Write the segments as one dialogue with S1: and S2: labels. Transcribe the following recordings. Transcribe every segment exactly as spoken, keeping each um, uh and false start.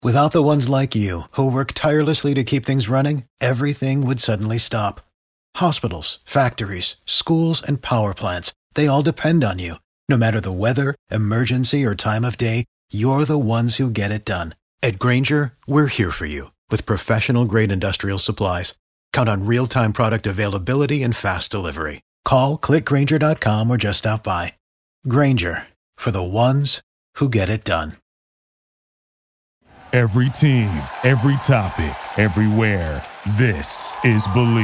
S1: Without the ones like you, who work tirelessly to keep things running, everything would suddenly stop. Hospitals, factories, schools, and power plants, they all depend on you. No matter the weather, emergency, or time of day, you're the ones who get it done. At Grainger, we're here for you with professional-grade industrial supplies. Count on real-time product availability and fast delivery. Call, click Grainger dot com, or just stop by. Grainger, for the ones who get it done.
S2: Every team, every topic, everywhere. This is Believe.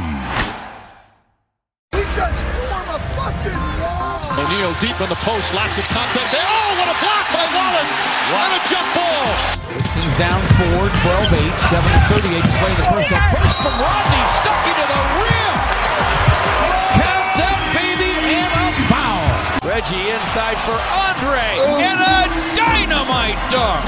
S3: He just formed a fucking wall.
S4: O'Neal deep in the post, lots of contact there. Oh, what a block by Wallace! Wow. And a jump ball.
S5: Pistons down four, twelve eight, seven thirty-eight to play the first. A burst from Rodney, stuck into the rim. Count them, baby, and a foul. Reggie inside for Andre, oh. and a dynamite dunk.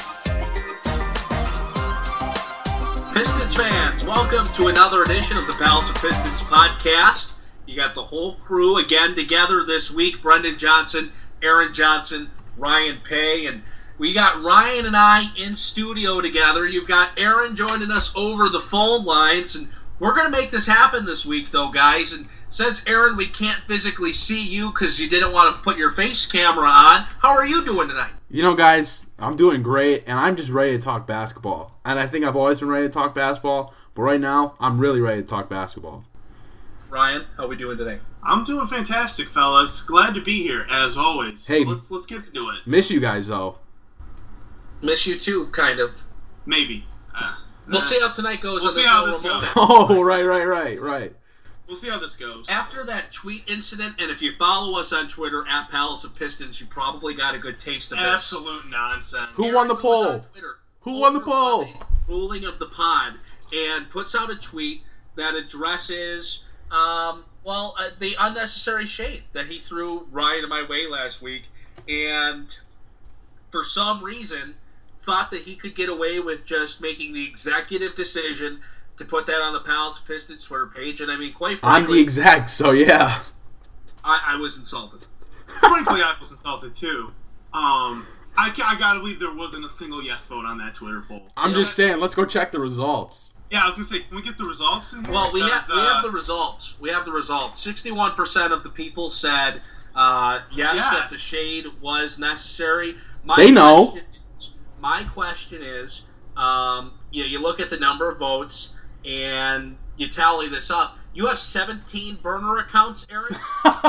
S6: Pistons fans, welcome to another edition of the Palace of Pistons podcast. You got the whole crew again together this week. Brendan Johnson, Aaron Johnson, Ryan Paye, and we got Ryan and I in studio together. You've got Aaron joining us over the phone lines, and we're going to make this happen this week, though, guys. And since, Aaron, we can't physically see you because you didn't want to put your face camera on, how are you doing tonight?
S7: You know, guys, I'm doing great, and I'm just ready to talk basketball. And I think I've always been ready to talk basketball, but right now, I'm really ready to talk basketball.
S6: Ryan, how are we doing today?
S8: I'm doing fantastic, fellas. Glad to be here, as always.
S7: Hey,
S8: so let's let's get into it.
S7: Miss you guys, though.
S6: Miss you too, kind of.
S8: Maybe. Uh,
S6: we'll uh, see how tonight goes.
S8: We'll see how this goes.
S7: Oh, right, right, right, right.
S8: We'll see how this goes.
S6: After that tweet incident, and if you follow us on Twitter, at Palace of Pistons, you probably got a good taste of this.
S8: Absolute nonsense.
S7: Who won the poll? Who won the poll?
S6: Ruling of the pod, and puts out a tweet that addresses, um, well, uh, the unnecessary shade that he threw Ryan in my way last week, and for some reason thought that he could get away with just making the executive decision to put that on the Palace Pistons Twitter page, and I mean, quite frankly,
S7: I'm the exec, so yeah.
S6: I, I was insulted.
S8: Frankly, I was insulted too. Um, I, I gotta believe there wasn't a single yes vote on that Twitter poll.
S7: I'm
S8: you
S7: just
S8: know,
S7: saying, let's go check the results.
S8: Yeah, I was gonna say, can we get the results in here?
S6: Well, we
S8: because,
S6: have we
S8: uh,
S6: have the results. We have the results. Sixty-one percent of the people said uh, yes,
S8: yes
S6: that the shade was necessary. My
S7: they know.
S6: Question is, my question is, um, you know, you look at the number of votes. And you tally this up. You have seventeen burner accounts, Aaron?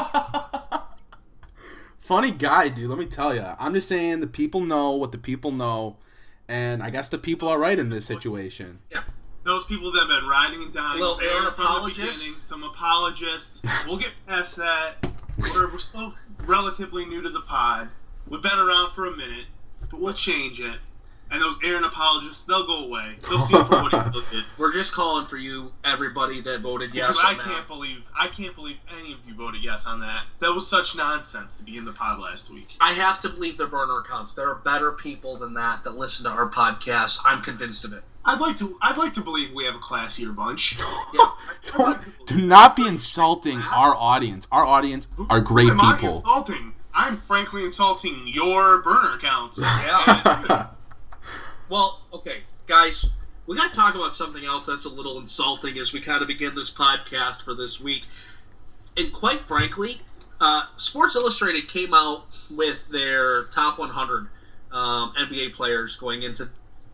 S7: Funny guy, dude. Let me tell you. I'm just saying the people know what the people know. And I guess the people are right in this situation.
S6: Yeah.
S8: Those people that have been riding and dying
S6: well, Aaron,
S8: from
S6: apologist.
S8: the beginning. Some apologists. We'll get past that. We're, we're still relatively new to the pod. We've been around for a minute. But we'll change it. And those Aaron apologists, they'll go away. They'll see for what he is.
S6: We're just calling for you, everybody that voted yes.
S8: Because I
S6: on
S8: can't
S6: that.
S8: believe I can't believe any of you voted yes on that. That was such nonsense to be in the pod last week.
S6: I have to believe their burner accounts. There are better people than that that listen to our podcast. I'm convinced of it.
S8: I'd like to. I'd like to believe we have a classier bunch.
S6: Yeah.
S7: Don't, do not be insulting our audience. Our audience are great
S8: Who am
S7: people.
S8: I insulting? I'm frankly insulting your burner accounts.
S6: Yeah. Well, okay, guys, we got to talk about something else that's a little insulting as we kind of begin this podcast for this week. And quite frankly, uh, Sports Illustrated came out with their top one hundred um, N B A players going into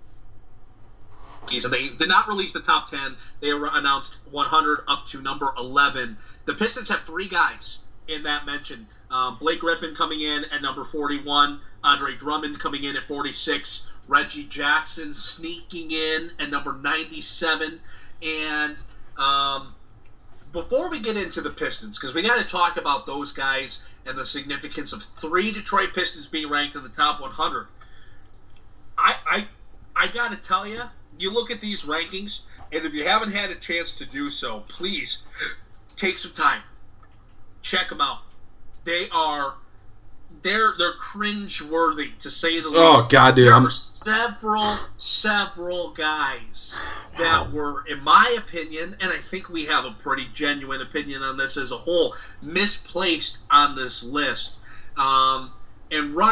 S6: season. They did not release the top ten. They announced one hundred up to number eleven. The Pistons have three guys in that mention. Um, Blake Griffin coming in at number forty-one, Andre Drummond coming in at forty-six, Reggie Jackson sneaking in at number ninety-seven. And um, before we get into the Pistons, because we got to talk about those guys and the significance of three Detroit Pistons being ranked in the top one hundred, I I, I got to tell you, you look at these rankings, and if you haven't had a chance to do so, please take some time. Check them out. They are, they're they're cringe-worthy, to say the least.
S7: Oh, God, dude.
S6: There
S7: I'm...
S6: are several, several guys that were, in my opinion, and I think we have a pretty genuine opinion on this as a whole, misplaced on this list. Um, and Ryan,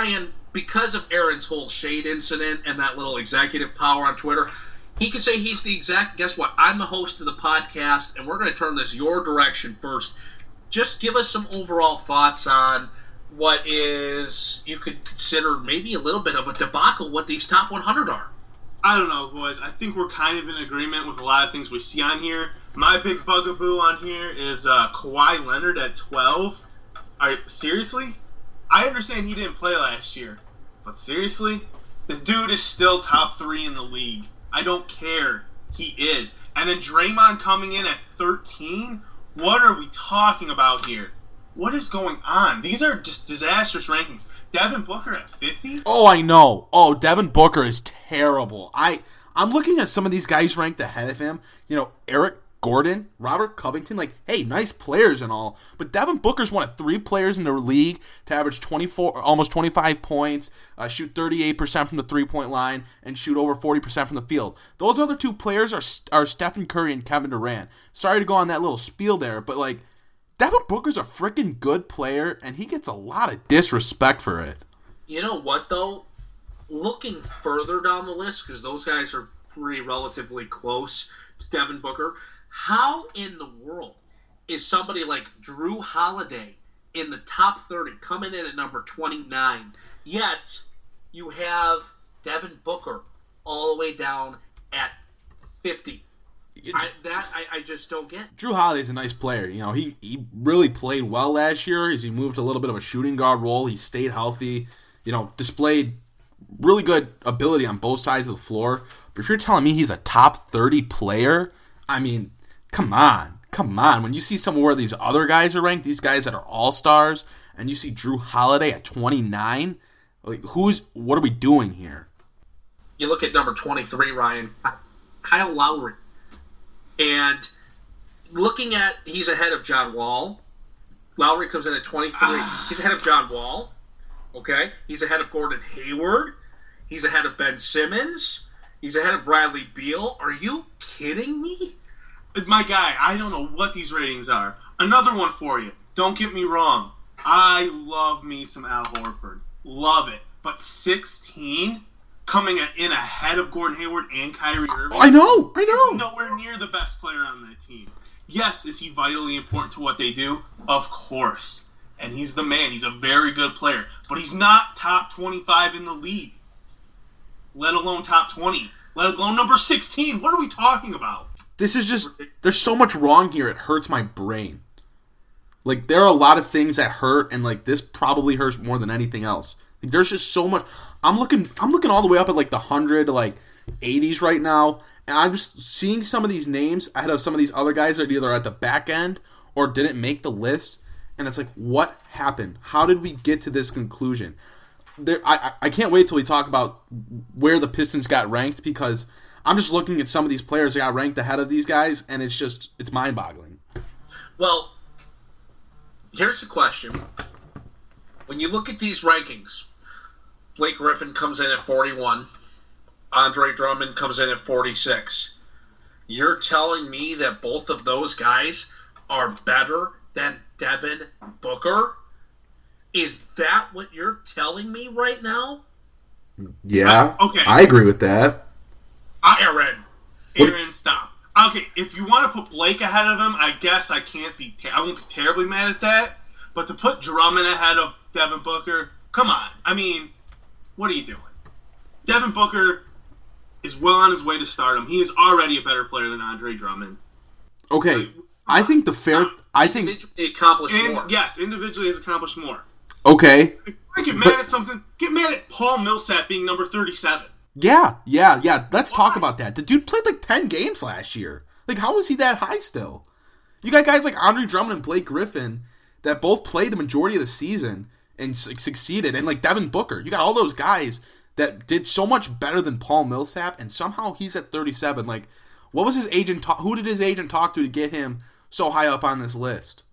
S6: because of Aaron's whole shade incident and that little executive power on Twitter, he could say he's the exact, guess what, I'm the host of the podcast, and we're going to turn this your direction first. Just give us some overall thoughts on what is, you could consider maybe a little bit of a debacle what these top one hundred are.
S8: I don't know, boys. I think we're kind of in agreement with a lot of things we see on here. My big bugaboo on here is uh, Kawhi Leonard at twelve. I, seriously? I understand he didn't play last year, but seriously? This dude is still top three in the league. I don't care. He is. And then Draymond coming in at thirteen? What are we talking about here? What is going on? These are just disastrous rankings. Devin Booker at fifty?
S7: Oh, I know. Oh, Devin Booker is terrible. I, I'm looking at some of these guys ranked ahead of him. You know, Eric Gordon, Robert Covington, like, hey, nice players and all. But Devin Booker's one of three players in the league to average twenty-four, almost twenty-five points, uh, shoot thirty-eight percent from the three-point line, and shoot over forty percent from the field. Those other two players are are Stephen Curry and Kevin Durant. Sorry to go on that little spiel there, but, like, Devin Booker's a freaking good player, and he gets a lot of disrespect for it.
S6: You know what, though? Looking further down the list, because those guys are pretty relatively close to Devin Booker, how in the world is somebody like Drew Holiday in the top thirty, coming in at number twenty-nine, yet you have Devin Booker all the way down at fifty? I, that I, I just don't get.
S7: Drew Holiday's a nice player. You know, he, he really played well last year as he moved a little bit of a shooting guard role. He stayed healthy, you know, displayed really good ability on both sides of the floor. But if you're telling me he's a top thirty player, I mean, come on. Come on. When you see some where these other guys are ranked, these guys that are all-stars, and you see Drew Holiday at twenty-nine, like, who's, what are we doing here?
S6: You look at number twenty-three, Ryan, Kyle Lowry. And looking at, he's ahead of John Wall. Lowry comes in at twenty-three. He's ahead of John Wall. Okay? He's ahead of Gordon Hayward. He's ahead of Ben Simmons. He's ahead of Bradley Beal. Are you kidding me?
S8: My guy, I don't know what these ratings are. Another one for you. Don't get me wrong. I love me some Al Horford. Love it. But sixteen? Coming in ahead of Gordon Hayward and Kyrie Irving.
S7: I know, I know.
S8: He's nowhere near the best player on that team. Yes, is he vitally important to what they do? Of course. And he's the man. He's a very good player. But he's not top twenty-five in the league. Let alone top twenty. Let alone number sixteen. What are we talking about?
S7: This is just, there's so much wrong here. It hurts my brain. Like, there are a lot of things that hurt, and, like, this probably hurts more than anything else. Like, there's just so much. I'm looking I'm looking all the way up at like the one hundred, like eighties right now, and I'm just seeing some of these names ahead of some of these other guys that are either at the back end or didn't make the list, and it's like, what happened? How did we get to this conclusion? There, I, I can't wait till we talk about where the Pistons got ranked, because I'm just looking at some of these players that got ranked ahead of these guys, and it's just, it's mind-boggling.
S6: Well, here's the question. When you look at these rankings, Blake Griffin comes in at forty-one. Andre Drummond comes in at forty-six. You're telling me that both of those guys are better than Devin Booker? Is that what you're telling me right now?
S7: Yeah.
S8: Uh, okay.
S7: I agree with that.
S6: Aaron.
S8: Aaron, stop. Okay, if you want to put Blake ahead of him, I guess I can't be. Ter- I won't be terribly mad at that. But to put Drummond ahead of Devin Booker, come on. I mean, what are you doing? Devin Booker is well on his way to stardom. He is already a better player than Andre Drummond.
S7: Okay,
S8: Like,
S7: I think the fair. I think
S6: Individually accomplished
S8: and,
S6: more.
S8: yes, individually has accomplished more.
S7: okay.
S8: If I get mad at something, get mad at Paul Millsap being number thirty-seven.
S7: Yeah, yeah, yeah. Let's
S8: Why?
S7: talk about that. The dude played like ten games last year. Like, how is he that high still? You got guys like Andre Drummond and Blake Griffin that both played the majority of the season and su- succeeded, and like Devin Booker. You got all those guys that did so much better than Paul Millsap, and somehow he's at thirty-seven. Like, what was his agent? Ta- who did his agent talk to to get him so high up on this list?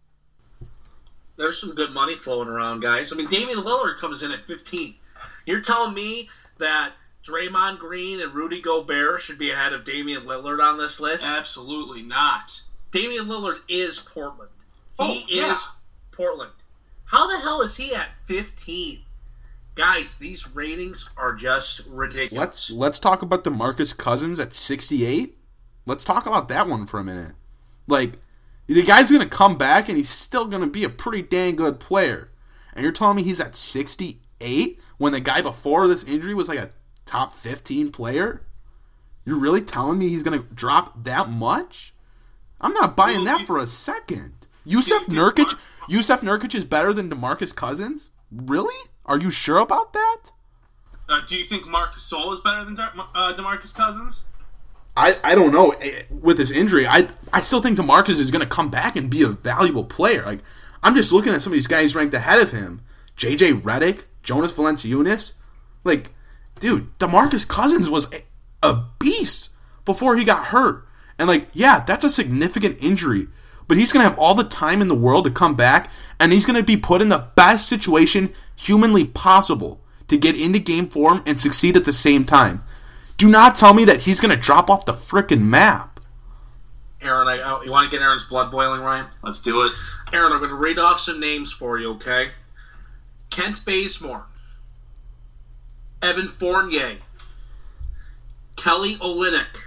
S6: There's some good money flowing around, guys. I mean, Damian Lillard comes in at fifteen. You're telling me that Draymond Green and Rudy Gobert should be ahead of Damian Lillard on this list?
S8: Absolutely not.
S6: Damian Lillard is Portland. He
S8: Oh, yeah.
S6: is Portland. How the hell is he at fifteen? Guys, these ratings are just ridiculous.
S7: Let's let's talk about DeMarcus Cousins at sixty-eight. Let's talk about that one for a minute. Like, the guy's going to come back and he's still going to be a pretty dang good player. And you're telling me he's at sixty-eight when the guy before this injury was like a top fifteen player? You're really telling me he's going to drop that much? I'm not buying that for a second. Yusuf Nurkic, Yusuf Nurkic is better than DeMarcus Cousins? Really? Are you sure about that?
S8: Uh, do you think Marc Gasol is better than De- uh, DeMarcus Cousins?
S7: I, I don't know. With this injury, I I still think DeMarcus is going to come back and be a valuable player. Like, I'm just looking at some of these guys ranked ahead of him. J J Redick, Jonas Valanciunas. Like, dude, DeMarcus Cousins was a, a beast before he got hurt. And, like, yeah, that's a significant injury. But he's going to have all the time in the world to come back, and he's going to be put in the best situation humanly possible to get into game form and succeed at the same time. Do not tell me that he's going to drop off the frickin' map.
S6: Aaron, I, I, you want to get Aaron's blood boiling, Ryan?
S8: Let's do it.
S6: Aaron, I'm going to read off some names for you, okay? Kent Bazemore, Evan Fournier, Kelly Olynyk,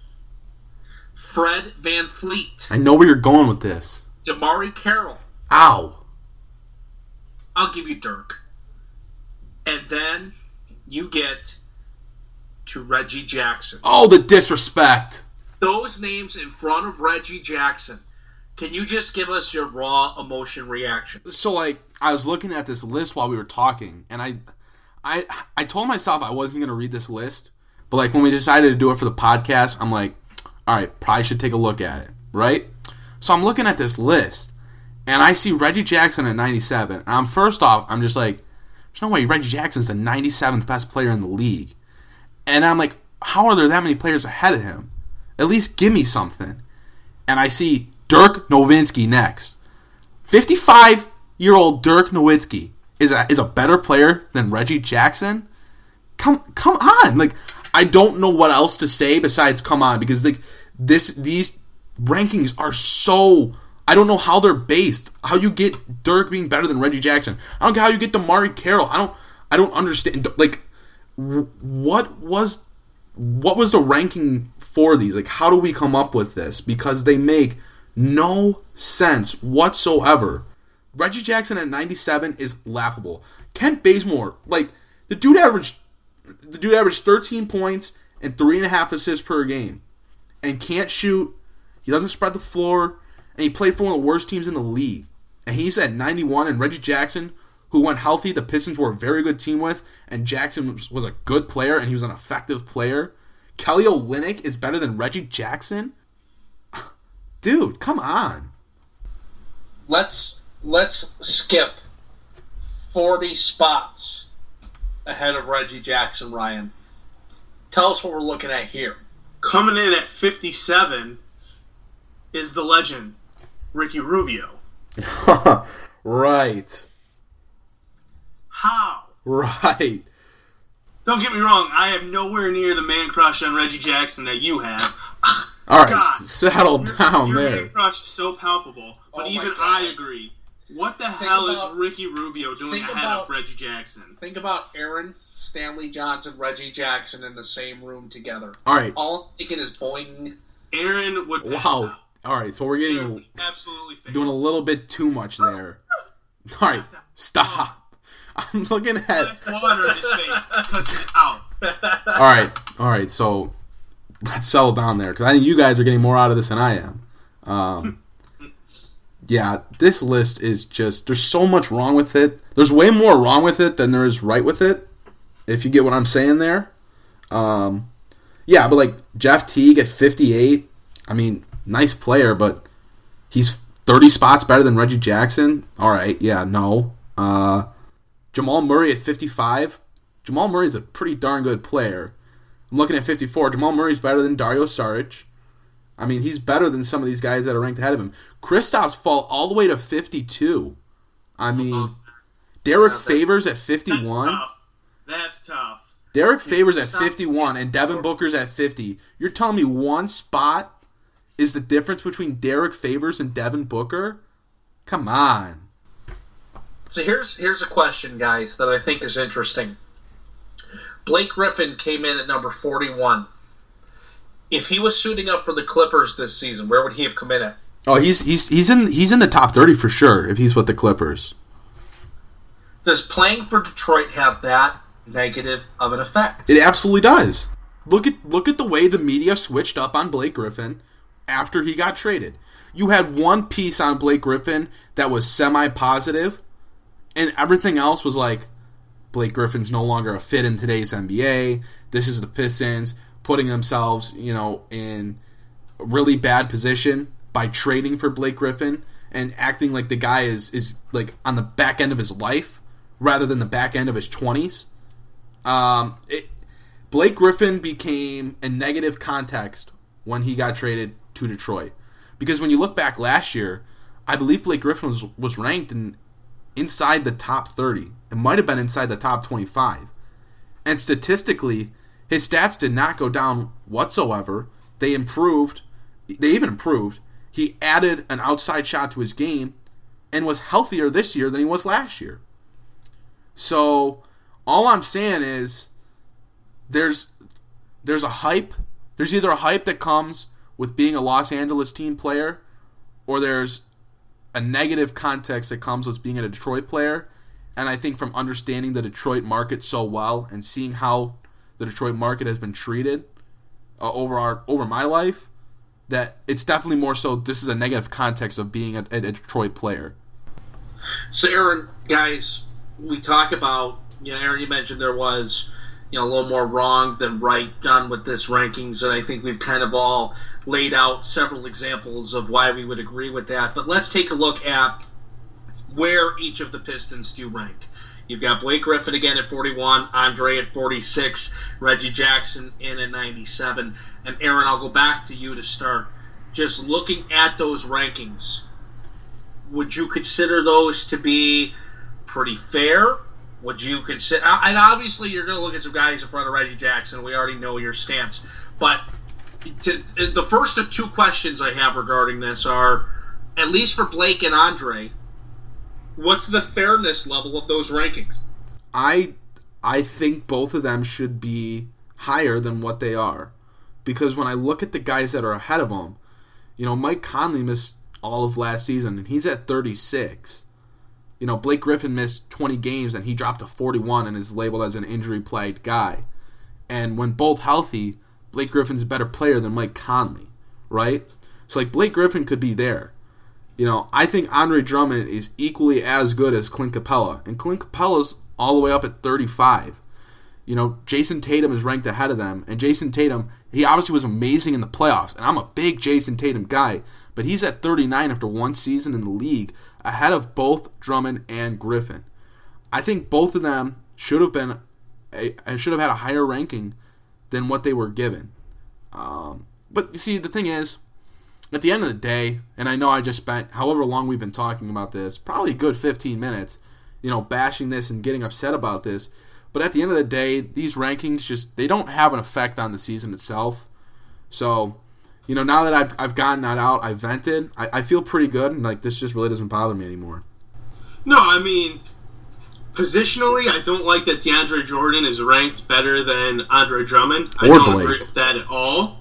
S6: Fred VanVleet.
S7: I know where you're going with this.
S6: Damari Carroll.
S7: Ow.
S6: I'll give you Dirk. And then you get to Reggie Jackson.
S7: Oh, the disrespect.
S6: Those names in front of Reggie Jackson. Can you just give us your raw emotion reaction?
S7: So, like, I was looking at this list while we were talking, and I I, I told myself I wasn't going to read this list, but, like, when we decided to do it for the podcast, I'm like, all right, probably should take a look at it, right? So I'm looking at this list, and I see Reggie Jackson at ninety-seven. And I'm first off, I'm just like, there's no way Reggie Jackson's the ninety-seventh best player in the league. And I'm like, how are there that many players ahead of him? At least give me something. And I see Dirk Nowitzki next. fifty-five-year-old Dirk Nowitzki is a, is a better player than Reggie Jackson? Come come on. Like, I don't know what else to say besides come on, because like this these rankings are so, I don't know how they're based. How you get Dirk being better than Reggie Jackson? I don't get how you get Damari Carroll. I don't I don't understand. Like, what was what was the ranking for these? Like, how do we come up with this? Because they make no sense whatsoever. Reggie Jackson at ninety-seven is laughable. Kent Bazemore, like, the dude averaged the dude averaged thirteen points and three and a half assists per game, and can't shoot. He doesn't spread the floor, and he played for one of the worst teams in the league. And he's at ninety-one, and Reggie Jackson, who went healthy, the Pistons were a very good team with, and Jackson was a good player, and he was an effective player. Kelly Olynyk is better than Reggie Jackson? Dude, come on.
S6: Let's let's skip forty spots ahead of Reggie Jackson, Ryan. Tell us what we're looking at here.
S8: Coming in at fifty-seven is the legend, Ricky Rubio.
S7: Right.
S8: How?
S7: Right.
S8: Don't get me wrong, I have nowhere near the man crush on Reggie Jackson that you have.
S7: All right,
S8: God,
S7: settle down
S8: your
S7: there.
S8: Your man crush is so palpable, but
S6: Oh
S8: even
S6: my God.
S8: I agree. What the
S6: Think
S8: hell
S6: about-
S8: is Ricky Rubio doing
S6: think
S8: ahead
S6: about-
S8: of Reggie Jackson?
S6: Think about Aaron, Stanley Johnson, Reggie Jackson in the same room together.
S7: All right.
S6: All I'm thinking is boing.
S8: Aaron would pass
S7: Wow.
S8: out.
S7: All right, so we're
S8: Aaron
S7: getting
S8: would absolutely fail.
S7: doing a little bit too much there. All right, stop. I'm looking at.
S8: There's water in his face because he's out.
S7: All right, all right. So let's settle down there, because I think you guys are getting more out of this than I am. Um, yeah, this list is just, there's so much wrong with it. There's way more wrong with it than there is right with it, if you get what I'm saying there. Um, yeah, but like Jeff Teague at fifty-eight, I mean, nice player, but he's thirty spots better than Reggie Jackson. All right, yeah, no. Uh, Jamal Murray at fifty-five. Jamal Murray's a pretty darn good player. I'm looking at fifty-four. Jamal Murray's better than Dario Saric. I mean, he's better than some of these guys that are ranked ahead of him. Kristaps fall all the way to fifty-two. I mean, Derek Favors at fifty-one.
S8: That's tough. That's tough.
S7: Derek Favors at fifty-one and Devin Booker's at fifty. You're telling me one spot is the difference between Derek Favors and Devin Booker? Come on.
S6: So here's here's a question, guys, that I think is interesting. Blake Griffin came in at number forty-one. If he was suiting up for the Clippers this season, where would he have come in at?
S7: Oh, he's he's he's in he's in the top thirty for sure if he's with the Clippers.
S6: Does playing for Detroit have that negative of an effect?
S7: It absolutely does. Look at look at the way the media switched up on Blake Griffin after he got traded. You had one piece on Blake Griffin that was semi-positive, and everything else was like, Blake Griffin's no longer a fit in today's N B A. This is the Pistons putting themselves, you know, in a really bad position by trading for Blake Griffin and acting like the guy is, is like on the back end of his life rather than the back end of his twenties. Um, it, Blake Griffin became a negative context when he got traded to Detroit. Because when you look back last year, I believe Blake Griffin was, was ranked in inside the top thirty. It might have been inside the top twenty-five. And statistically, his stats did not go down whatsoever. They improved. They even improved. He added an outside shot to his game and was healthier this year than he was last year. So, all I'm saying is there's there's a hype. There's either a hype that comes with being a Los Angeles team player, or there's a negative context that comes with being a Detroit player. And I think from understanding the Detroit market so well and seeing how the Detroit market has been treated uh, over our over my life, that it's definitely more so this is a negative context of being a, a Detroit player.
S6: So, Aaron, guys, we talk about, you know, Aaron, you mentioned there was, you know, a little more wrong than right done with this rankings, and I think we've kind of all laid out several examples of why we would agree with that. But let's take a look at where each of the Pistons do rank. You've got Blake Griffin again at forty-one, Andre at forty-six, Reggie Jackson in at ninety-seven. And Aaron, I'll go back to you to start. Just looking at those rankings, would you consider those to be pretty fair? Would you consider, and obviously you're going to look at some guys in front of Reggie Jackson. We already know your stance. But to, the first of two questions I have regarding this are, at least for Blake and Andre, what's the fairness level of those rankings?
S7: I I think both of them should be higher than what they are. Because when I look at the guys that are ahead of them, you know, Mike Conley missed all of last season, and he's at thirty-six. You know, Blake Griffin missed twenty games, and he dropped to forty-one and is labeled as an injury-plagued guy. And when both healthy, Blake Griffin's a better player than Mike Conley, right? So, like, Blake Griffin could be there. You know, I think Andre Drummond is equally as good as Clint Capella. And Clint Capella's all the way up at thirty-five. You know, Jason Tatum is ranked ahead of them. And Jason Tatum, he obviously was amazing in the playoffs. And I'm a big Jason Tatum guy. But he's at thirty-nine after one season in the league, ahead of both Drummond and Griffin. I think both of them should have been, a, should have had a higher ranking than what they were given. Um, but you see, the thing is, at the end of the day, and I know I just spent however long we've been talking about this, probably a good fifteen minutes, you know, bashing this and getting upset about this. But at the end of the day, these rankings just, they don't have an effect on the season itself. So, you know, now that I've I've gotten that out, I vented, I, I feel pretty good, and like this just really doesn't bother me anymore.
S8: No, I mean, positionally, I don't like that DeAndre Jordan is ranked better than Andre Drummond. I
S7: Or
S8: don't
S7: Blake.
S8: agree with that at all.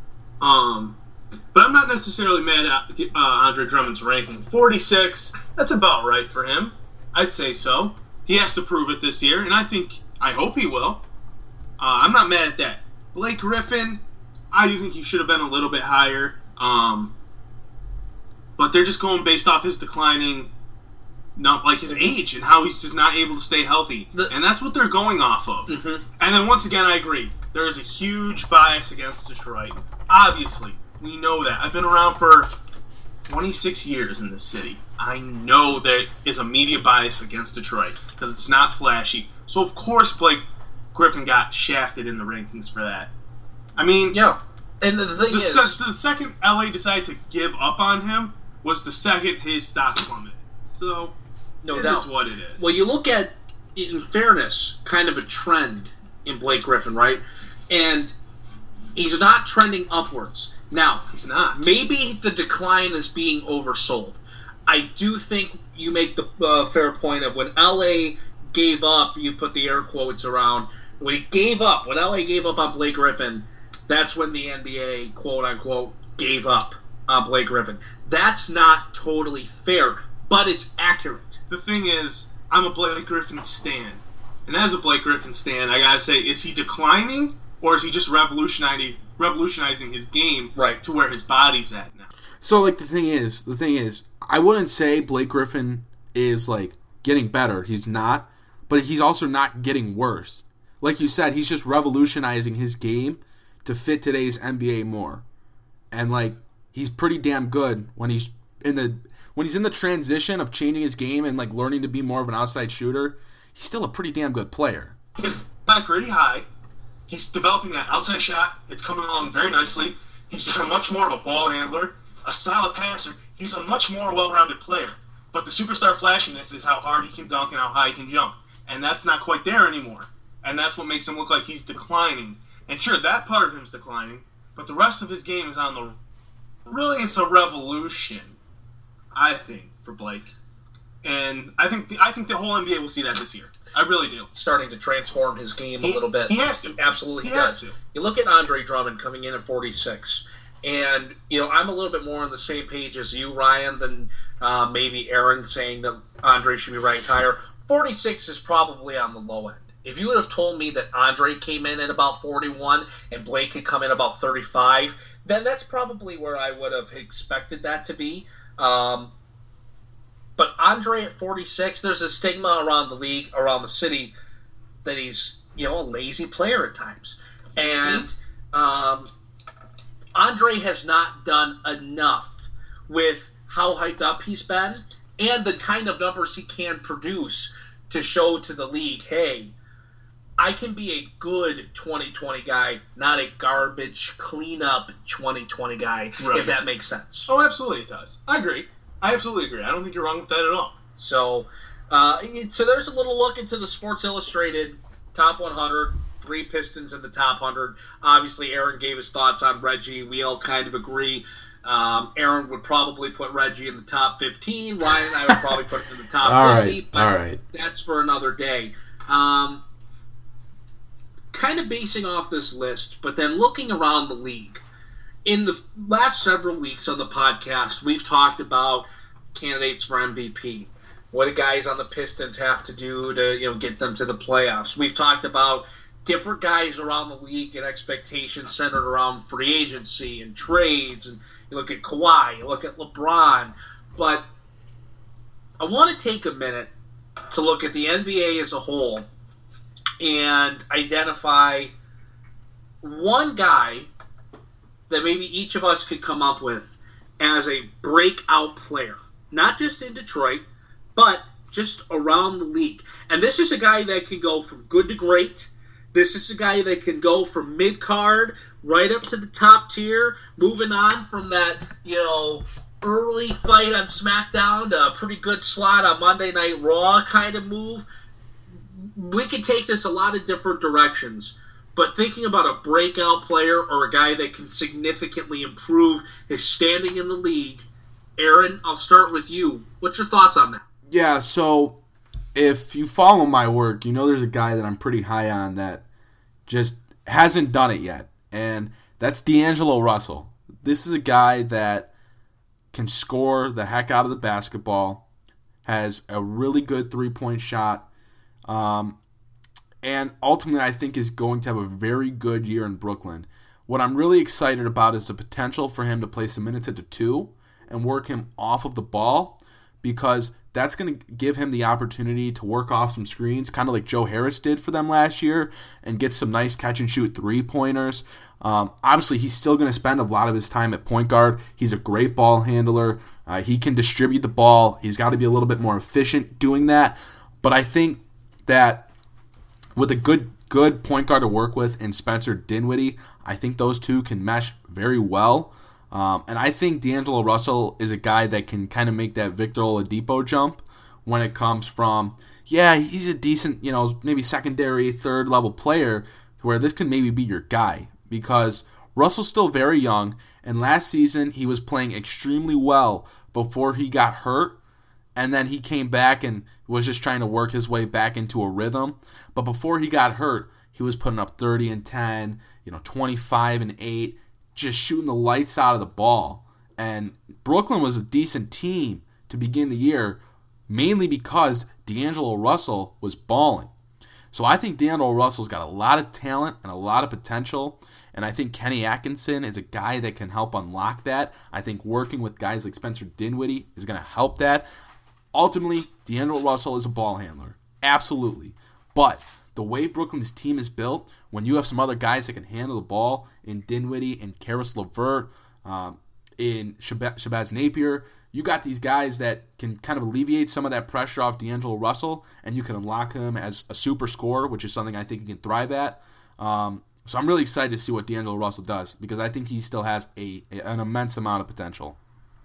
S8: Um, but I'm not necessarily mad at uh, Andre Drummond's ranking. forty-six, that's about right for him. I'd say so. He has to prove it this year, and I think, I hope he will. Uh, I'm not mad at that. Blake Griffin, I do think he should have been a little bit higher. Um, but they're just going based off his declining, not like his age and how he's just not able to stay healthy.
S6: The,
S8: and that's what they're going off of.
S6: Mm-hmm.
S8: And then once again, I agree. There is a huge bias against Detroit. Obviously, we know that. I've been around for twenty-six years in this city. I know there is a media bias against Detroit because it's not flashy. So, of course, Blake Griffin got shafted in the rankings for that. I mean,
S6: yeah. And the, the thing
S8: the,
S6: is,
S8: the second L A decided to give up on him was the second his stock plummeted. So,
S6: no
S8: it
S6: doubt.
S8: is what it is.
S6: Well, you look at, in fairness, kind of a trend in Blake Griffin, right? And he's not trending upwards. Now,
S8: he's not.
S6: Maybe the decline is being oversold. I do think you make the uh, fair point of when L A gave up, you put the air quotes around, when he gave up, when L A gave up on Blake Griffin, that's when the N B A, quote-unquote, gave up on Blake Griffin. That's not totally fair, but it's accurate.
S8: The thing is, I'm a Blake Griffin stan. And as a Blake Griffin stan, I gotta say, is he declining, or is he just revolutionizing revolutionizing his game
S6: right
S8: to where his body's at now?
S7: So, like, the thing is, the thing is, I wouldn't say Blake Griffin is, like, getting better. He's not. But he's also not getting worse. Like you said, he's just revolutionizing his game to fit today's N B A more. And, like, he's pretty damn good when he's in the when he's in the transition of changing his game and, like, learning to be more of an outside shooter. He's still a pretty damn good player.
S8: His back pretty high. He's developing that outside shot. It's coming along very nicely. He's become much more of a ball handler, a solid passer. He's a much more well-rounded player. But the superstar flashiness is how hard he can dunk and how high he can jump. And that's not quite there anymore. And that's what makes him look like he's declining. And sure, that part of him's declining, but the rest of his game is on the... Really, it's a revolution, I think, for Blake. And I think the, I think the whole N B A will see that this year. I really do.
S6: Starting to transform his game a
S8: he,
S6: little bit.
S8: He has to.
S6: Absolutely, he,
S8: he
S6: does.
S8: has to.
S6: You look at Andre Drummond coming in at forty-six, and you know I'm a little bit more on the same page as you, Ryan, than uh, maybe Aaron saying that Andre should be ranked higher. forty-six is probably on the low end. If you would have told me that Andre came in at about forty-one and Blake could come in about thirty-five, then that's probably where I would have expected that to be. Um, But Andre at forty-six, there's a stigma around the league, around the city, that he's, you know, a lazy player at times. And um, Andre has not done enough with how hyped up he's been and the kind of numbers he can produce to show to the league, hey, I can be a good twenty twenty guy, not a garbage cleanup twenty twenty guy, right. If that makes sense.
S8: Oh, absolutely it does. I agree. I absolutely agree. I don't think you're wrong with that at all.
S6: So, uh, so there's a little look into the Sports Illustrated top one hundred, three Pistons in the top one hundred. Obviously, Aaron gave his thoughts on Reggie. We all kind of agree. Um, Aaron would probably put Reggie in the top fifteen. Ryan and I would probably put him in the top
S7: all
S6: fifty.
S7: Right,
S6: but
S7: all right.
S6: That's for another day. Um, kind of basing off this list, but then looking around the league. In the last several weeks on the podcast, we've talked about candidates for M V P. What do guys on the Pistons have to do to, you know, get them to the playoffs? We've talked about different guys around the league and expectations centered around free agency and trades. And you look at Kawhi, you look at LeBron. But I want to take a minute to look at the N B A as a whole and identify one guy that maybe each of us could come up with as a breakout player. Not just in Detroit, but just around the league. And this is a guy that can go from good to great. This is a guy that can go from mid-card right up to the top tier, moving on from that, you know, early fight on SmackDown to a pretty good slot on Monday Night Raw kind of move. We could take this a lot of different directions. But thinking about a breakout player or a guy that can significantly improve his standing in the league, Aaron, I'll start with you. What's your thoughts on that?
S7: Yeah, so if you follow my work, you know there's a guy that I'm pretty high on that just hasn't done it yet, and that's D'Angelo Russell. This is a guy that can score the heck out of the basketball, has a really good three-point shot, um, and ultimately I think is going to have a very good year in Brooklyn. What I'm really excited about is the potential for him to play some minutes at the two and work him off of the ball, because that's going to give him the opportunity to work off some screens, kind of like Joe Harris did for them last year, and get some nice catch-and-shoot three-pointers. Um, obviously, he's still going to spend a lot of his time at point guard. He's a great ball handler. Uh, he can distribute the ball. He's got to be a little bit more efficient doing that. But I think that with a good good point guard to work with in Spencer Dinwiddie, I think those two can mesh very well. Um, and I think D'Angelo Russell is a guy that can kind of make that Victor Oladipo jump when it comes from, yeah, he's a decent, you know, maybe secondary, third level player, where this could maybe be your guy, because Russell's still very young, and last season he was playing extremely well, before he got hurt, and then he came back and was just trying to work his way back into a rhythm. But before he got hurt, he was putting up thirty and ten, you know, twenty-five and eight, just shooting the lights out of the ball. And Brooklyn was a decent team to begin the year, mainly because D'Angelo Russell was balling. So I think D'Angelo Russell's got a lot of talent and a lot of potential, and I think Kenny Atkinson is a guy that can help unlock that. I think working with guys like Spencer Dinwiddie is going to help that. Ultimately, D'Angelo Russell is a ball handler. Absolutely. But the way Brooklyn's team is built, when you have some other guys that can handle the ball in Dinwiddie and Karis LeVert, um, in Shabazz, Shabazz Napier, you got these guys that can kind of alleviate some of that pressure off D'Angelo Russell, and you can unlock him as a super scorer, which is something I think he can thrive at. Um, so I'm really excited to see what D'Angelo Russell does, because I think he still has a, an immense amount of potential.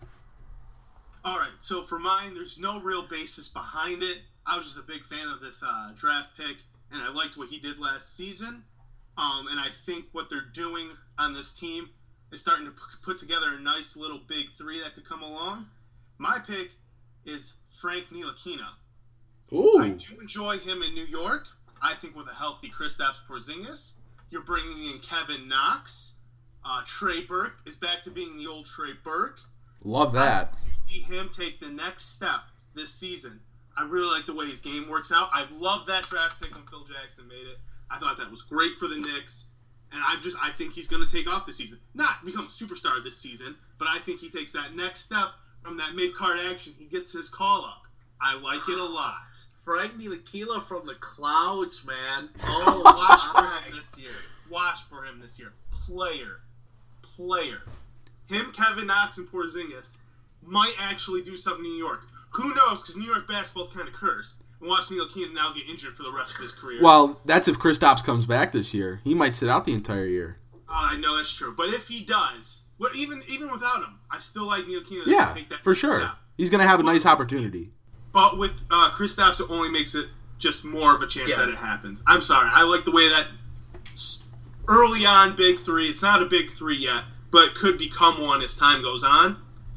S8: All right, so for mine, there's no real basis behind it. I was just a big fan of this uh, draft pick, and I liked what he did last season. Um, and I think what they're doing on this team is starting to p- put together a nice little big three that could come along. My pick is Frank Ntilikina.
S7: Ooh.
S8: I do enjoy him in New York. I think with a healthy Kristaps Porzingis, you're bringing in Kevin Knox. Uh, Trey Burke is back to being the old Trey Burke.
S7: Love that.
S8: You see him take the next step this season. I really like the way his game works out. I love that draft pick when Phil Jackson made it. I thought that was great for the Knicks. And I just I think he's going to take off this season. Not become a superstar this season, but I think he takes that next step from that mid-card action. He gets his call up. I like it a lot.
S6: Frank Ntilikina from the clouds, man.
S8: Oh, watch for him this year. Watch for him this year. Player. Player. Him, Kevin Knox, and Porzingis might actually do something in New York. Who knows, because New York basketball's kind of cursed. And watch Ntilikina now get injured for the rest of his career.
S7: Well, that's if Kristaps comes back this year. He might sit out the entire year.
S8: Uh, I know that's true. But if he does, what even even without him, I still like Ntilikina
S7: Yeah,
S8: to take that
S7: for sure.
S8: step.
S7: He's going to have a nice opportunity.
S8: But with uh, Kristaps, it only makes it just more of a chance
S6: Yeah.
S8: that it happens. I'm sorry. I like the way that s- early on big three, it's not a big three yet, but could become one as time goes on.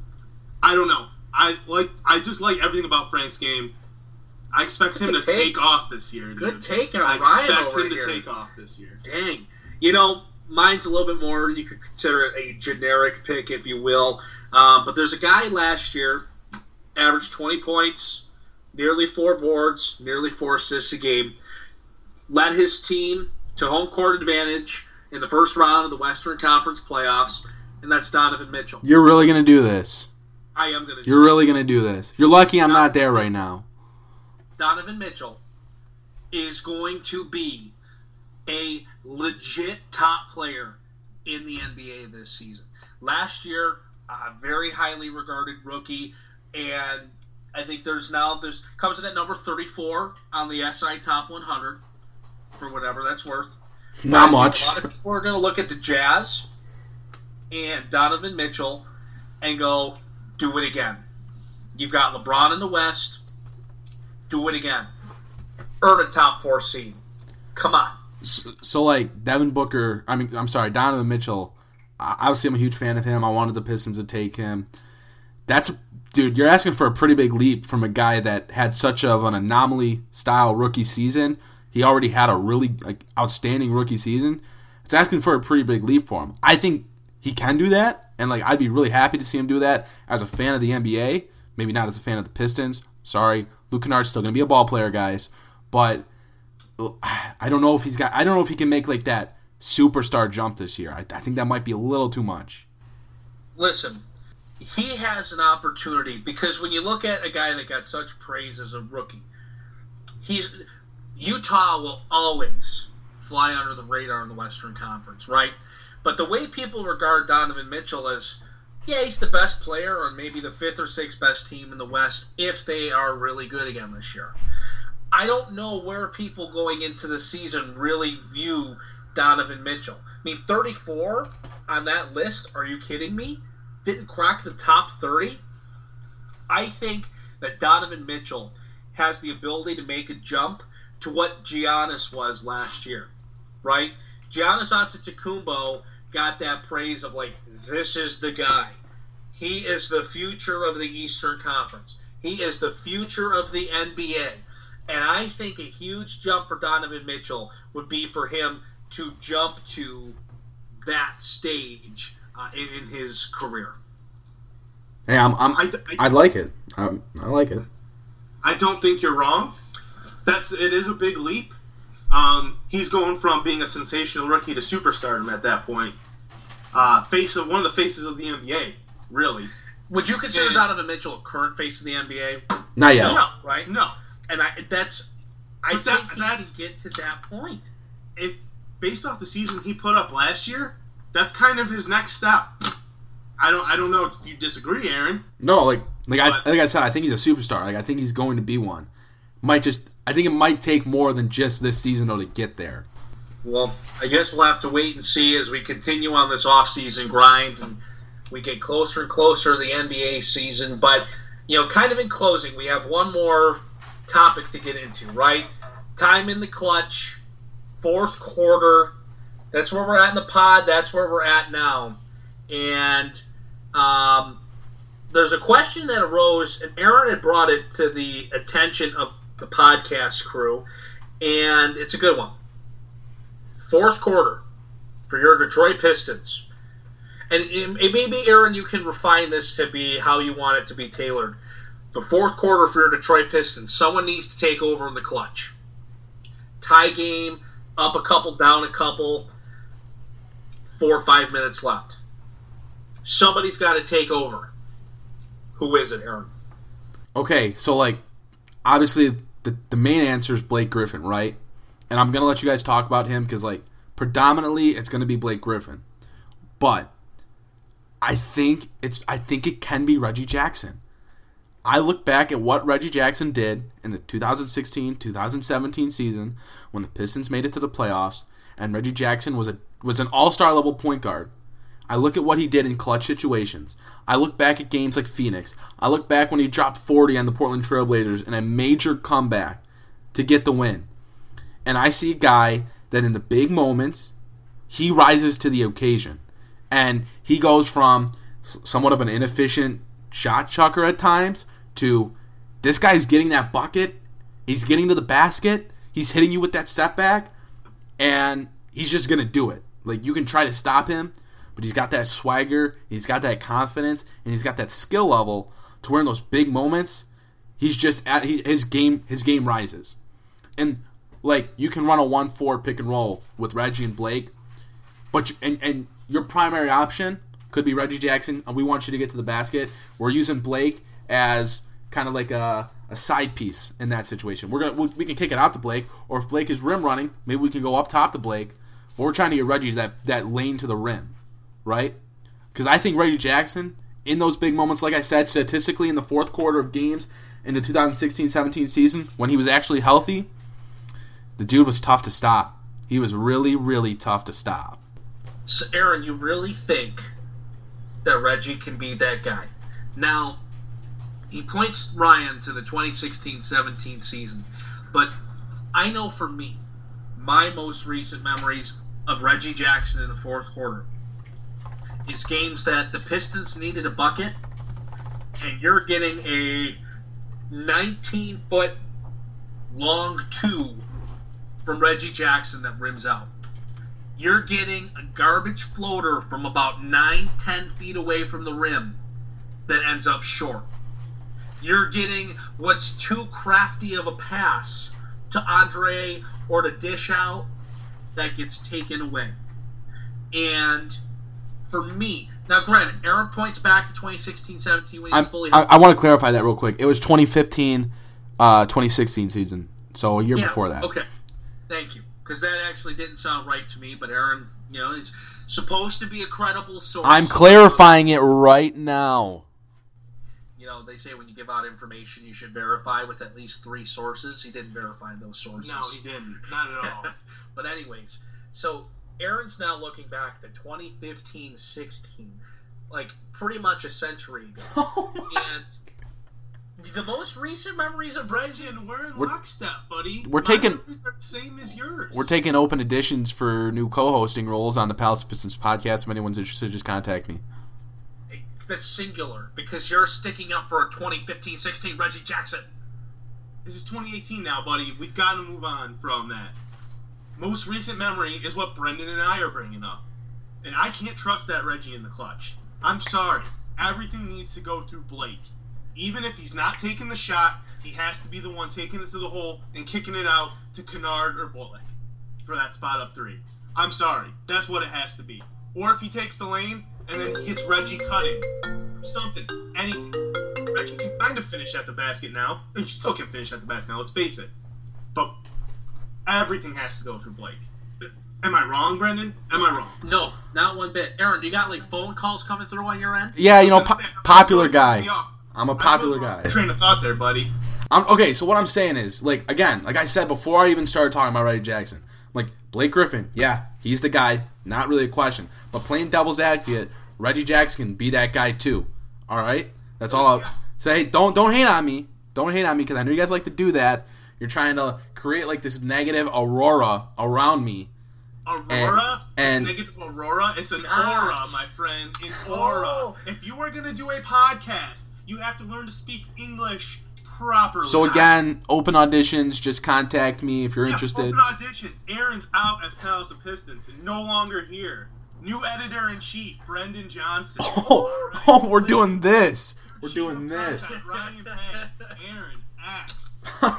S8: I don't know. I like. I just like everything about Frank's game. I expect him to
S6: take.
S8: take off this year.
S6: Good
S8: dude.
S6: take on
S8: I
S6: Ryan
S8: expect
S6: over
S8: him
S6: here.
S8: to take off this year.
S6: Dang. You know, mine's a little bit more, you could consider it a generic pick, if you will. Um, but there's a guy last year, averaged twenty points, nearly four boards, nearly four assists a game, led his team to home court advantage in the first round of the Western Conference playoffs, and that's Donovan Mitchell.
S7: You're really going to do this.
S6: I am going to do
S7: You're really going to do this. You're lucky I'm not there right now.
S6: Donovan Mitchell is going to be a legit top player in the N B A this season. Last year, a very highly regarded rookie, and I think there's now there's comes in at number thirty-four on the S I Top one hundred for whatever that's worth.
S7: Not
S6: I think
S7: much.
S6: A lot of people are going to look at the Jazz and Donovan Mitchell and go, do it again. You've got LeBron in the West. Do it again. Earn a top four seed. Come on.
S7: So, so like, Devin Booker, I mean, I'm sorry, Donovan Mitchell, I- obviously I'm a huge fan of him. I wanted the Pistons to take him. That's, dude, you're asking for a pretty big leap from a guy that had such of an anomaly-style rookie season. He already had a really like outstanding rookie season. It's asking for a pretty big leap for him. I think he can do that, and like I'd be really happy to see him do that as a fan of the N B A. Maybe not as a fan of the Pistons. Sorry, Luke Kennard's still going to be a ball player, guys. But I don't know if he's got. I don't know if he can make like that superstar jump this year. I, I think that might be a little too much.
S6: Listen, he has an opportunity because when you look at a guy that got such praise as a rookie, he's Utah will always fly under the radar in the Western Conference, right? But the way people regard Donovan Mitchell as, yeah, he's the best player or maybe the fifth or sixth best team in the West if they are really good again this year. I don't know where people going into the season really view Donovan Mitchell. I mean, thirty-four on that list, are you kidding me? Didn't crack the top thirty? I think that Donovan Mitchell has the ability to make a jump to what Giannis was last year, right? Giannis Antetokounmpo got that praise of like, this is the guy. He is the future of the Eastern Conference. He is the future of the N B A. And I think a huge jump for Donovan Mitchell would be for him to jump to that stage uh, in, in his career.
S7: Hey, I'm, I'm,
S8: I, I,
S7: I like it. Um, I like it.
S8: I don't think you're wrong. That's it is a big leap. Um, he's going from being a sensational rookie to superstardom at that point. Uh, face of one of the faces of the N B A, really.
S6: Would you consider
S8: and,
S6: Donovan Mitchell a current face of the N B A?
S7: Not yet.
S8: No,
S6: right?
S8: No.
S6: And I that's I
S8: but
S6: think
S8: that,
S6: he
S8: that's,
S6: can get to that point.
S8: If based off the season he put up last year, that's kind of his next step. I don't I don't know if you disagree, Aaron.
S7: No, like like I
S8: But-
S7: like I said, I think he's a superstar. Like I think he's going to be one. Might just I think it might take more than just this season though to get there.
S6: Well, I guess we'll have to wait and see as we continue on this off-season grind and we get closer and closer to the N B A season. But, you know, kind of in closing, we have one more topic to get into, right? Time in the clutch, fourth quarter. That's where we're at in the pod. That's where we're at now. And um, there's a question that arose, and Aaron had brought it to the attention of the podcast crew, and it's a good one. Fourth quarter for your Detroit Pistons. And it, it may be, Aaron, you can refine this to be how you want it to be tailored. The fourth quarter for your Detroit Pistons, someone needs to take over in the clutch. Tie game, up a couple, down a couple, four or five minutes left. Somebody's got to take over. Who is it, Aaron?
S7: Okay, so like obviously the the main answer is Blake Griffin, right? And I'm gonna let you guys talk about him because like predominantly it's gonna be Blake Griffin, but I think it's I think it can be Reggie Jackson. I look back at what Reggie Jackson did in the twenty sixteen twenty seventeen season when the Pistons made it to the playoffs, and Reggie Jackson was a was an all-star level point guard. I look at what he did in clutch situations. I look back at games like Phoenix. I look back when he dropped forty on the Portland Trailblazers in a major comeback to get the win. And I see a guy that in the big moments, he rises to the occasion. And he goes from somewhat of an inefficient shot chucker at times to this guy's getting that bucket. He's getting to the basket. He's hitting you with that step back. And he's just going to do it. Like, you can try to stop him, but he's got that swagger, he's got that confidence, and he's got that skill level to where in those big moments, he's just at he, his game his game rises. And like you can run a one four pick and roll with Reggie and Blake, but you, and and your primary option could be Reggie Jackson, and we want you to get to the basket. We're using Blake as kind of like a, a side piece in that situation. We're gonna we can kick it out to Blake, or if Blake is rim running, maybe we can go up top to Blake. But we're trying to get Reggie that that lane to the rim. Right? Because I think Reggie Jackson, in those big moments, like I said, statistically in the fourth quarter of games in the twenty sixteen seventeen season, when he was actually healthy, the dude was tough to stop. He was really, really tough to stop.
S6: So, Aaron, you really think that Reggie can be that guy? Now, he points Ryan to the twenty sixteen seventeen season, but I know for me, my most recent memories of Reggie Jackson in the fourth quarter is games that the Pistons needed a bucket, and you're getting a nineteen-foot long two from Reggie Jackson that rims out. You're getting a garbage floater from about nine, ten feet away from the rim that ends up short. You're getting what's too crafty of a pass to Andre or to dish out that gets taken away. And for me, now granted, Aaron points back to twenty sixteen seventeen when he was
S7: I'm,
S6: fully
S7: I,
S6: healthy.
S7: I want to clarify that real quick. It was twenty fifteen twenty sixteen season, so a year
S6: yeah,
S7: before that.
S6: Okay, thank you. Because that actually didn't sound right to me, but Aaron, you know, is supposed to be a credible source.
S7: I'm clarifying it right now.
S6: You know, they say when you give out information, you should verify with at least three sources. He didn't verify those sources.
S8: No, he didn't. Not at all.
S6: But anyways, so Aaron's now looking back to twenty fifteen sixteen, like pretty much a century ago.
S8: Oh
S6: and the most recent memories of Reggie,
S8: And we're in
S7: We're-
S8: lockstep, buddy.
S7: we're
S8: My
S7: taking-
S8: memories are the same as yours.
S7: We're taking open auditions for new co-hosting roles on the Palace Pistons podcast. If anyone's interested, just contact me.
S6: that's singular because you're sticking up for a twenty fifteen sixteen Reggie Jackson.
S8: This is twenty eighteen now, buddy. We've got to move on from that. Most recent memory is what Brendan and I are bringing up. And I can't trust that Reggie in the clutch. I'm sorry. Everything needs to go through Blake. Even if he's not taking the shot, he has to be the one taking it to the hole and kicking it out to Kennard or Bullock for that spot up three. I'm sorry. That's what it has to be. Or if he takes the lane and then he gets Reggie cutting. Something. Anything. Reggie can kind of finish at the basket now. He still can finish at the basket now, let's face it. But everything has to go through Blake. Am I wrong, Brendan? Am I wrong?
S6: No, not one bit. Aaron, do you got like phone calls coming through on your end?
S7: Yeah, you know, po- popular guy. I'm a popular guy.
S8: Train of thought there, buddy.
S7: I'm, okay, so what I'm saying is, like, again, like I said before I even started talking about Reggie Jackson, like, Blake Griffin, yeah, he's the guy, not really a question. But playing devil's advocate, Reggie Jackson can be that guy too. All right? That's all I'll say. Don't, don't hate on me. Don't hate on me because I know you guys like to do that. You're trying to create, like, this negative aurora around me.
S8: Aurora?
S7: And, and
S8: negative aurora? It's an aura, my friend. An aura. Oh. If you are going to do a podcast, you have to learn to speak English properly.
S7: So again, open auditions. Just contact me if you're
S8: yeah,
S7: interested.
S8: Open auditions. Aaron's out at Palace of Pistons and no longer here. New editor-in-chief, Brendan Johnson.
S7: Oh, right. oh we're doing this. We're Chief doing this.
S8: Ryan Penn, Aaron, Axe.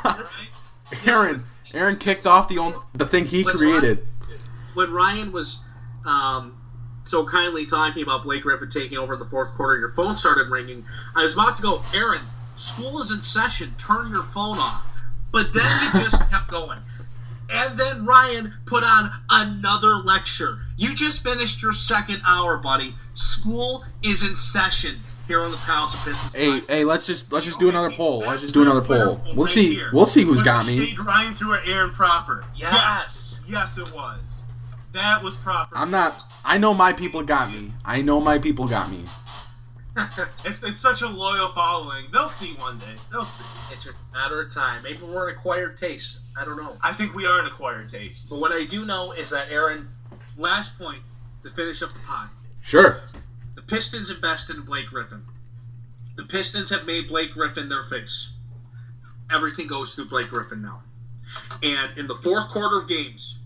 S7: Aaron, Aaron kicked off the own, the thing he when created.
S6: Ryan, when Ryan was um, so kindly talking about Blake Griffin taking over in the fourth quarter, your phone started ringing. I was about to go, Aaron, school is in session. Turn your phone off. But then you just kept going. And then Ryan put on another lecture. You just finished your second hour, buddy. School is in session here on the Palace of Pistons.
S7: Hey, hey, let's just let's just do another poll. Let's just do another poll. We'll see. We'll see who's got me.
S8: Ryan threw at Aaron proper.
S6: Yes.
S8: yes, yes, it was. That was proper.
S7: I'm not. I know my people got me. I know my people got me.
S8: it's, it's such a loyal following. They'll see one day. They'll see.
S6: It's a matter of time. Maybe we're an acquired taste. I don't know.
S8: I think we are an acquired taste.
S6: But what I do know is that, Aaron, last point to finish up the pod.
S7: Sure.
S6: The Pistons invested in Blake Griffin. The Pistons have made Blake Griffin their face. Everything goes through Blake Griffin now. And in the fourth quarter of games,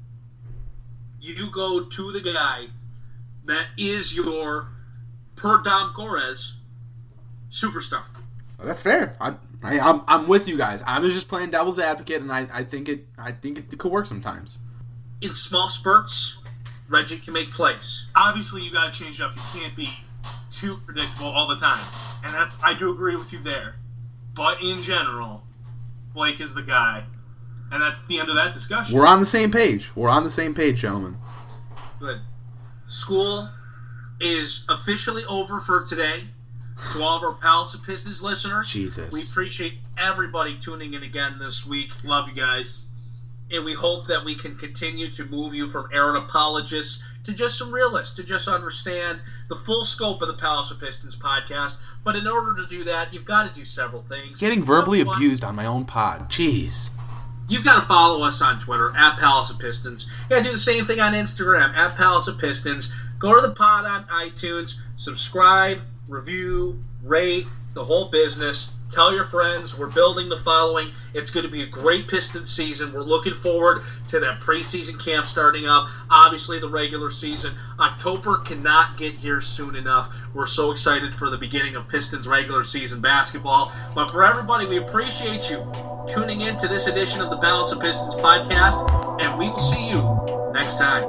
S6: you go to the guy that is your, per Dom Gores, superstar.
S7: Well, that's fair. I, I, I'm I'm with you guys. I was just playing devil's advocate, and I, I think it I think it could work sometimes.
S6: In small spurts, Reggie can make plays.
S8: Obviously, you got to change it up. You can't be too predictable all the time, and that, I do agree with you there. But in general, Blake is the guy, and that's the end of that discussion.
S7: We're on the same page. We're on the same page, gentlemen.
S6: Good. School is officially over for today. To all of our Palace of Pistons listeners,
S7: Jesus,
S6: we appreciate everybody tuning in again this week.
S8: Love you guys.
S6: And we hope that we can continue to move you from Aaron apologists to just some realists, to just understand the full scope of the Palace of Pistons podcast. But in order to do that, you've got to do several things.
S7: Getting verbally abused on my own pod. Jeez.
S6: You've got to follow us on Twitter, at Palace of Pistons. You got to do the same thing on Instagram, at Palace of Pistons. Go to the pod on iTunes, subscribe, review, rate, the whole business. Tell your friends. We're building the following. It's going to be a great Pistons season. We're looking forward to that preseason camp starting up. Obviously, the regular season. October cannot get here soon enough. We're so excited for the beginning of Pistons regular season basketball. But for everybody, we appreciate you tuning in to this edition of the Palace of Pistons podcast, and we will see you next time.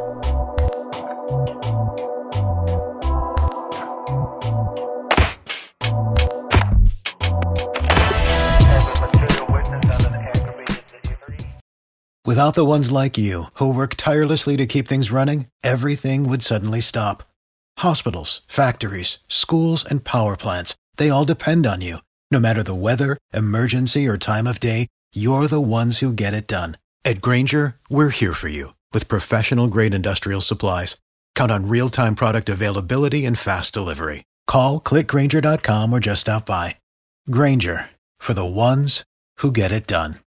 S1: Without the ones like you, who work tirelessly to keep things running, everything would suddenly stop. Hospitals, factories, schools, and power plants, they all depend on you. No matter the weather, emergency, or time of day, you're the ones who get it done. At Grainger, we're here for you with professional-grade industrial supplies. Count on real-time product availability and fast delivery. Call, click Grainger dot com, or just stop by. Grainger, for the ones who get it done.